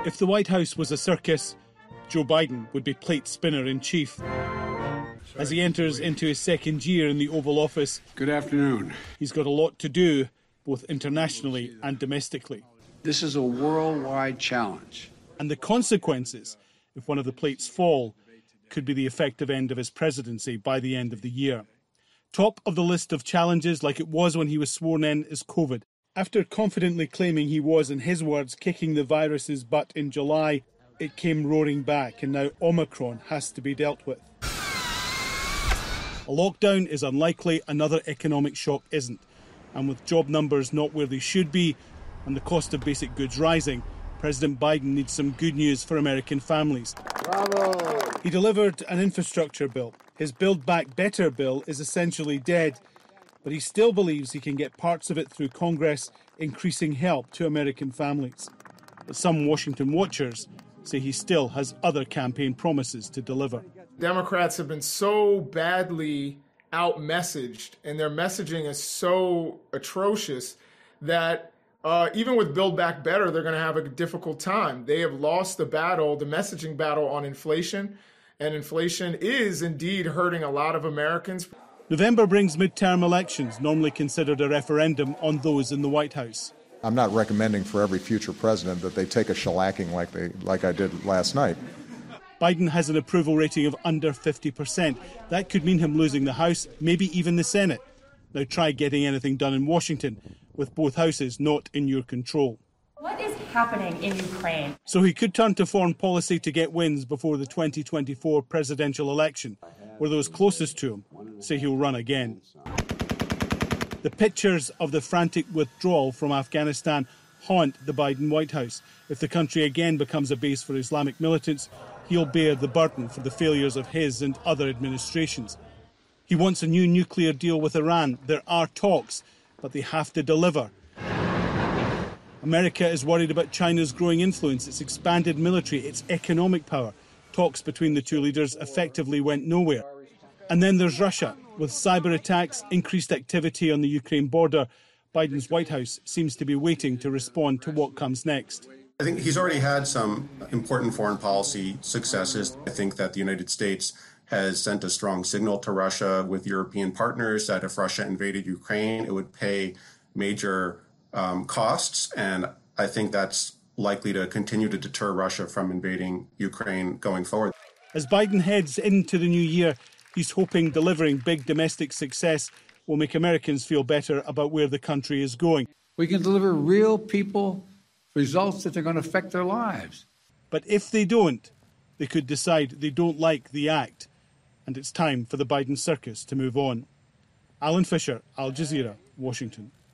If the White House was a circus, Joe Biden would be plate spinner in chief. As he enters into his second year in the Oval Office, good afternoon. He's got a lot to do, both internationally and domestically. This is a worldwide challenge. And the consequences, if one of the plates fall, could be the effective end of his presidency by the end of the year. Top of the list of challenges, like it was when he was sworn in, is COVID. After confidently claiming he was, in his words, kicking the virus's butt in July, it came roaring back, and now Omicron has to be dealt with. A lockdown is unlikely, another economic shock isn't. And with job numbers not where they should be and the cost of basic goods rising, President Biden needs some good news for American families. Bravo! He delivered an infrastructure bill. His Build Back Better bill is essentially dead, but he still believes he can get parts of it through Congress, increasing help to American families. But some Washington watchers say he still has other campaign promises to deliver. Democrats have been so badly out-messaged, and their messaging is so atrocious that even with Build Back Better, they're going to have a difficult time. They have lost the battle, the messaging battle on inflation, and inflation is indeed hurting a lot of Americans. November brings midterm elections, normally considered a referendum on those in the White House. I'm not recommending for every future president that they take a shellacking like I did last night. Biden has an approval rating of under 50%. That could mean him losing the House, maybe even the Senate. Now try getting anything done in Washington, with both houses not in your control. What is happening in Ukraine? So he could turn to foreign policy to get wins before the 2024 presidential election, where those closest to him say he'll run again. The pictures of the frantic withdrawal from Afghanistan haunt the Biden White House. If the country again becomes a base for Islamic militants, he'll bear the burden for the failures of his and other administrations. He wants a new nuclear deal with Iran. There are talks, but they have to deliver. America is worried about China's growing influence, its expanded military, its economic power. Talks between the two leaders effectively went nowhere. And then there's Russia. With cyber attacks, increased activity on the Ukraine border, Biden's White House seems to be waiting to respond to what comes next. I think he's already had some important foreign policy successes. I think that the United States has sent a strong signal to Russia with European partners that if Russia invaded Ukraine, it would pay major costs. And I think that's likely to continue to deter Russia from invading Ukraine going forward. As Biden heads into the new year, he's hoping delivering big domestic success will make Americans feel better about where the country is going. We can deliver real people results that are going to affect their lives. But if they don't, they could decide they don't like the act, and it's time for the Biden circus to move on. Alan Fisher, Al Jazeera, Washington.